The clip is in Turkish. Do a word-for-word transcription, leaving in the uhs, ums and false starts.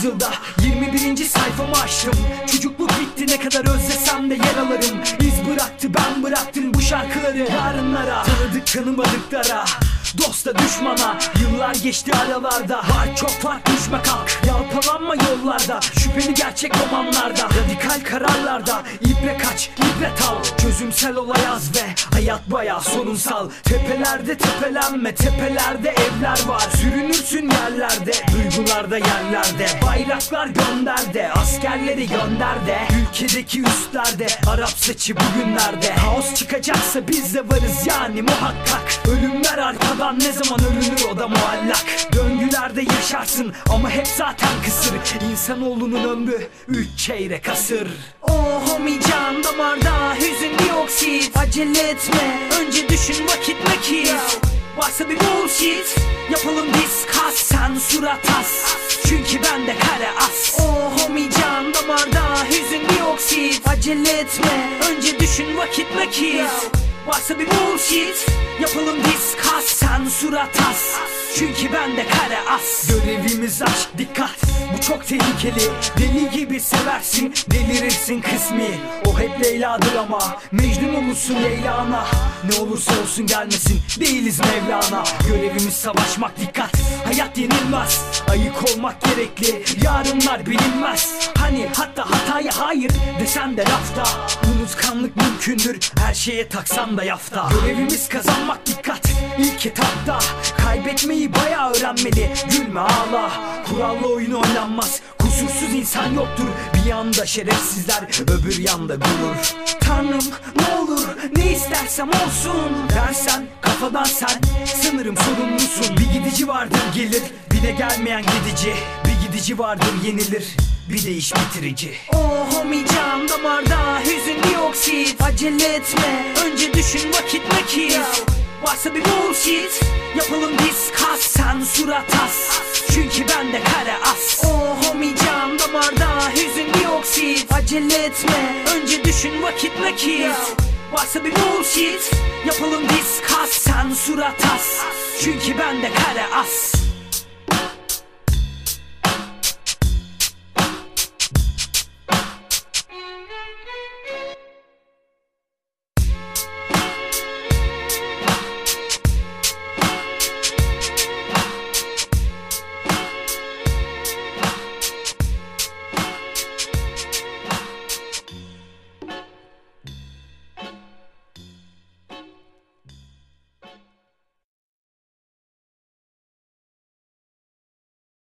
yüzyılda yirmi birinci sayfamı açtım. Çocukluk bitti, ne kadar özlesem de yer alırım. İz bıraktı, ben bıraktım bu şarkıları yarınlara. Tanıdık tanımadıklara, dosta düşmana. Yıllar geçti aralarda, var çok fark, düşme kalk. Yalpalanma yollarda, şüpheli gerçek romanlarda. Radikal kararlarda, ibre kaç, ibret al. Çözümsel olay az ve hayat bayağı sorunsal. Tepelerde tepelenme, tepelerde evler var. Sürünürsün yerlerde, duygularda yerlerde. Bayraklar gönder de, askerleri gönder de. Ülkedeki üstlerde, Arap saçı bugünlerde. Kaos çıkacaksa biz de varız yani muhakkak. Ölümler arkadan, ne zaman ölünür o da muallak. Döngülerde yaşarsın ama hep zaten kısır. İnsanoğlunun ömrü üç çeyrek asır. Oh homie, can damarda, hüzün dioksit. Acele etme, önce düşün, vakit nakit. Varsa bir bullshit, yapalım diskas. Sen surat as, çünkü bende kare as. Oh homie, can damarda, hüzün dioksit. Acele etme, önce düşün, vakit nakit. Varsa bir bullshit, yapalım diskas. Sen surat as, çünkü bende kare as. Görevimiz aşk, dikkat, bu çok tehlikeli. Deli gibi seversin, delirirsin kısmi. O hep Leyla'dır ama Mecnun olursun Leyla'na. Ne olursa olsun gelmesin, değiliz Mevlana. Görevimiz savaşmak, dikkat, hayat yenilmez. Ayık olmak gerekli, yarınlar bilinmez. Hani hatta hataya hayır desen de lafta. Unutkanlık mümkündür, her şeye taksan da yafta. Görevimiz kazanmak, dikkat, ilk etapta. Kaybetmeyi bayağı öğrenmeli, gülme ağla. Kurallı oyun oynanmaz, kusursuz insan yoktur. Bir yanda şerefsizler, öbür yanda gurur. Tanrım ne olur, ne istersem olsun dersen kafadan sen sanırım sorumlusun. Bir gidici vardır gelir, bir de gelmeyen gidici. Bir gidici vardır yenilir, bir de iş bitirici. Oh homie, can damarda, hüzün dioksit. Acele etme, önce düşün, vakit nakit. Varsa bir bullshit, yapalım diskas. Sen surat as, çünkü bende kare as. Oh homie, can damarda, hüzün dioksit. Acele etme, önce düşün, vakit nakit. Varsa bir bullshit, yapalım diskas. Sen surat as, çünkü bende kare as.